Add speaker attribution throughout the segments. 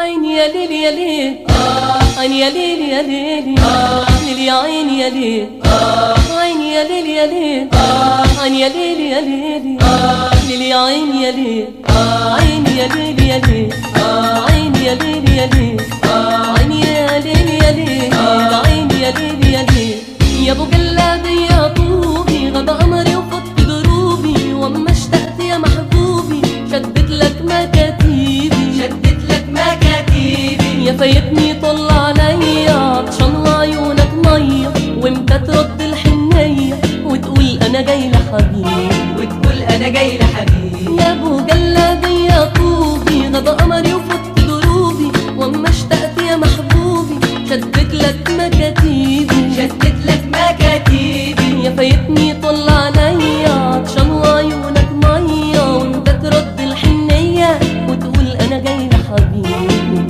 Speaker 1: عيني يا ليل يا ليل، عيني يا ليل يا ليل، ليل يا عيني يا ليل، عيني يا ليل يا ليل، عيني يا ليل يا ليل، ليل يا عيني يا ليل، عيني يا ليل يا ليل، عيني يا ليل يا ليل، عيني يا ليل يا ليل، عيني يا ليل يا ليل. يا ابو جلابي يا طوبي غدا قمري وفضت دروبي، واما اشتقت يا محبوبي شدت لك مكاتيبي، شدت لك مكاتيبي. يا فايتني طل عليا عطشان وعيونك ميه، وامتى ترد الحنيه وتقول انا جاي لحبيبي، وتقول انا جاي لحبيبي. يا ابو جلابي يا طوبي غدا قمري وفضت دروبي، واما اشتقت يا محبوبي شدت لك مكاتيبي، شدت لك مكاتيبي. يا فايتني طل عليا عطشان وعيونك ميه، وانت ترد الحنيه وتقول انا جاي لحبيبي.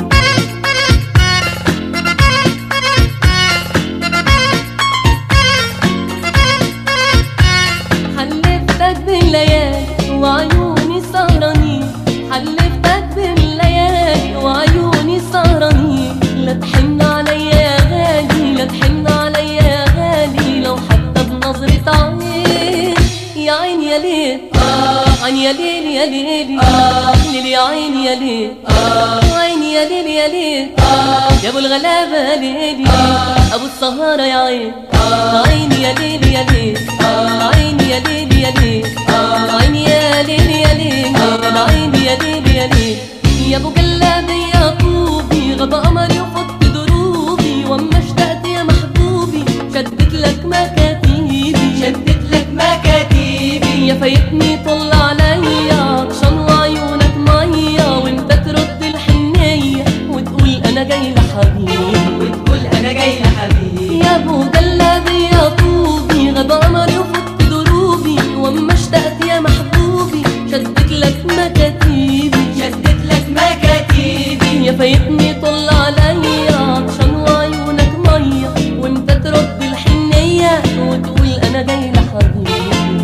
Speaker 1: حلفتك بالليالي وعيوني سهرانين، حلفتك بالليالي وعيوني سهرانين. لا تحن عليا يا غالي، لا تحن عليا يا غالي، لو حتى بنظرة عين. يا عيني يا ليل، عيني يا ليل يا ليل، ليل يا عيني يا ليل، عيني يا ليل يا ليل، يا ابو الغلابة ليلي، ابو السهارة يا عين، عيني يا ليل يا ليل، عيني يا ليل يا ليل، عيني يا ليل يا ليل، عيني يا ليل يا ليل. يا ابو جلابي يا طوبي غدا قمري وفضت دروبي، واما اشتقت يا محبوبي شدت لك مكاتيبي، شدت لك مكاتيبي. يا فايتني طل عليا عطشان وعيونك ميه، وانت ترد الحنيه وتقول انا جاي لحبيبي، وتقول انا جاي لحبيبي. يا ابو جلابي يا طوبي غدا قمري وفضت دروبي، واما اشتقت يا محبوبي شدت لك مكاتيبي، شدت لك مكاتيبي. يا فايتني طل عليا عطشان وعيونك ميه، وانت ترد الحنيه وتقول انا جاي لحبيبي.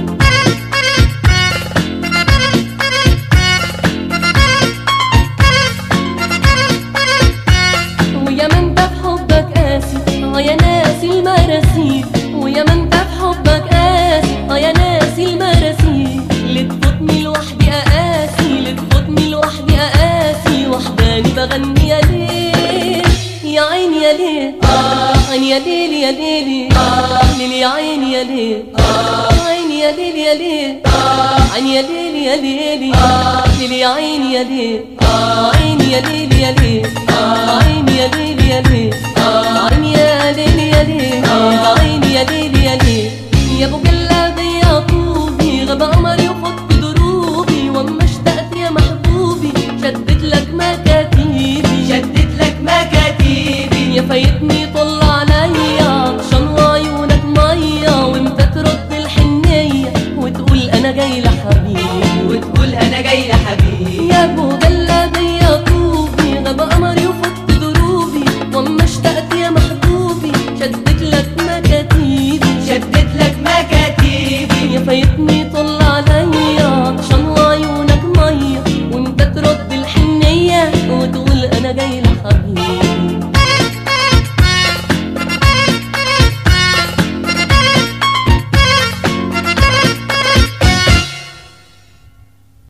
Speaker 1: ويا من انت في حبك قاسي يا ناسي المراسيل، ويا من انت في حبك قاسي يا ناسي المراسيل. لتفوتني لوحدي اقاسي، لتفوتني لوحدي اقاسي، وحداني بغني يا ليل يا عيني يا ليل، عيني يا ليل يا ليل، ليل يا عيني يا ليل، عيني يا ليل يا ليل، عيني يا ليل يا ليل، ليل يا عيني يا ليل، عيني يا ليل يا ليل، عيني يا ليل يا ليل، عيني يا ليل يا ليل، عيني يا ليل يا ليل. يا ابو جلابي يا طوبي غدا قمري وفضت دروبي، واما اشتقت يا محبوبي شدت لك مكاتيبي، شدت لك مكاتيبي. يا فايتني